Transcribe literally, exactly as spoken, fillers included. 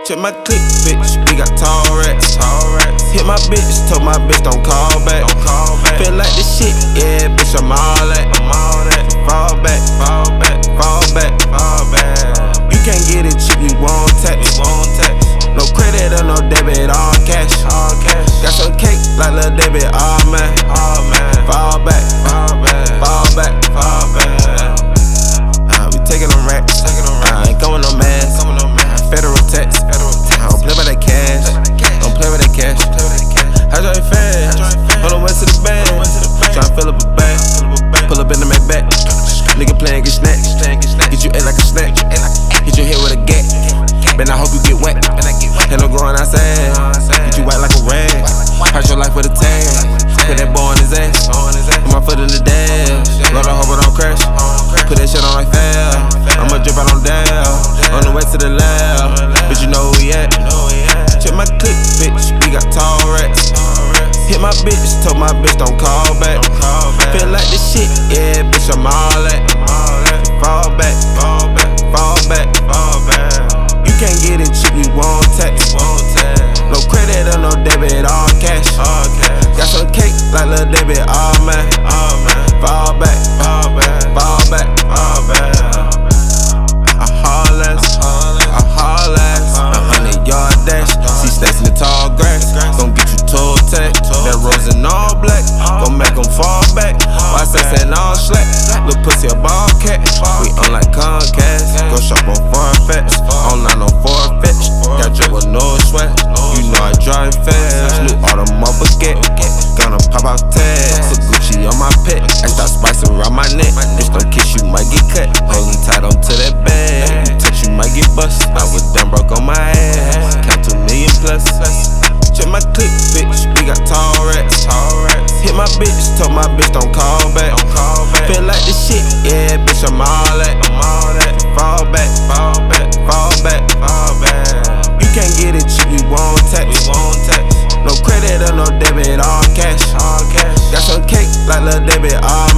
Check my click, bitch, we got tall racks. Hit my bitch, told my bitch don't call back. Feel like the shit, yeah, bitch, I'm all that. Fall back, fall back, fall back, fall back. You can't get it cheap, we won't tax. No credit or no debit, all cash. Got some cake like Lil David, all man. Fall back, fall back, fall back, fall back. Uh, we taking them racks, I ain't going no mass. Federal tax, I don't play by that cash. Don't play with that cash. I drive fast, hold on, went to the bag. Tryna fill up a bag, pull up in the Maybach. Nigga playin' get snatched, get you ate like a snack. Hit your head with a gat, man, I hope you get wet. Ain't no going outside, get you white like a rag. Hurt your life with a tag, put that boy on his ass. Put my foot in the dash, Lord, I hope I don't crash. Put that shit on like fair, I'ma drip out on down. On the way to the lab, bitch, you know who we at. Check my click, bitch, we got tall racks. Hit my bitch, told my bitch don't call back. Feel like this shit, yeah, bitch, I'm all that. Fall back, fall back, fall back, fall back. You can't get it cheap, we won't tax. No credit or no debit, all cash. Got some cake like Lil David, all man. Fall back, fall back, fall back, fall back. I haul ass, I haul ass. A hundred yard dash, see stacks in the tall grass. Gon' get you toe tag. That rose in all black, gon' make them fall back. Why say saying all slack? Look pussy a ball cat. We unlike Comcast, go shop on Farfetch. Online on Farfetch, got drip with no sweat. You know I drive fast, new autumn on baguette. Gonna pop out tags, put Gucci on my pet. Extra spice around my neck, bitch don't kiss you might get cut. Holding tight onto that bag, you touch you might get bust. I was done broke on my ass, count two million plus. Check my click, bitch, we got tall racks. Hit my bitch, told my bitch don't call back. Feel like this shit, yeah, bitch, I'm all that. Fall back, fall back, fall back, fall back. You can't get it cheap, we won't tax. No credit or no debit, all cash. Got some cake like Lil David, all